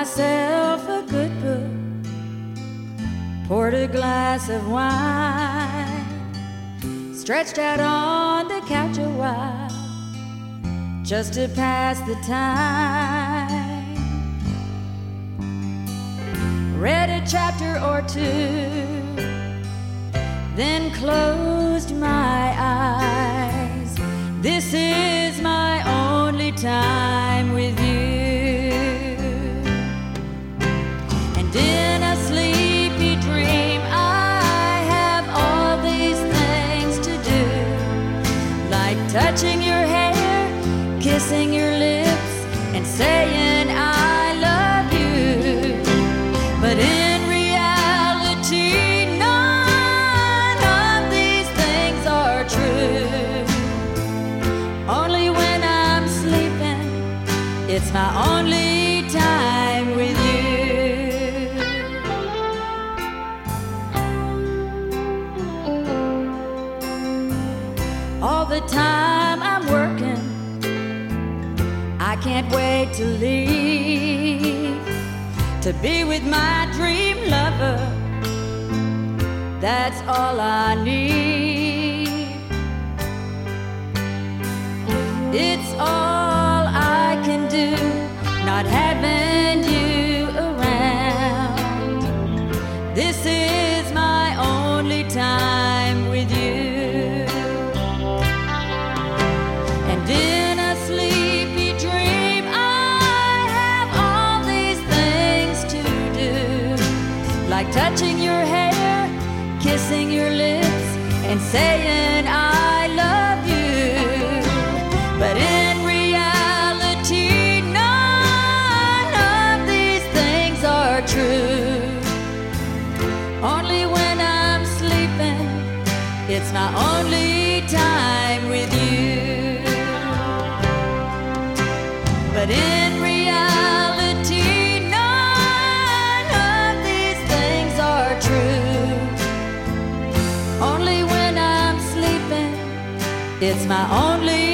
myself a good book, poured a glass of wine, stretched out on the couch a while, just to pass the time. Read a chapter or two, then closed my eyes. This is my only time with you. And in a sleepy dream, I have all these things to do, like touching your hair, kissing your lips, and saying I love you. But in reality, none of these things are true. Only when I'm sleeping, it's my only time with you. All the time I'm working, I can't wait to leave, to be with my dream lover. That's all I need. It's all I can do, not having you around. This is my only time with you. And in a sleepy dream, I have all these things to do, like touching your hair, kissing your lips, and saying I love you. But in reality, none of these things are true. Only when I'm sleeping, it's my only time with you. But in reality, none of these things are true. Only when I'm sleeping, it's my only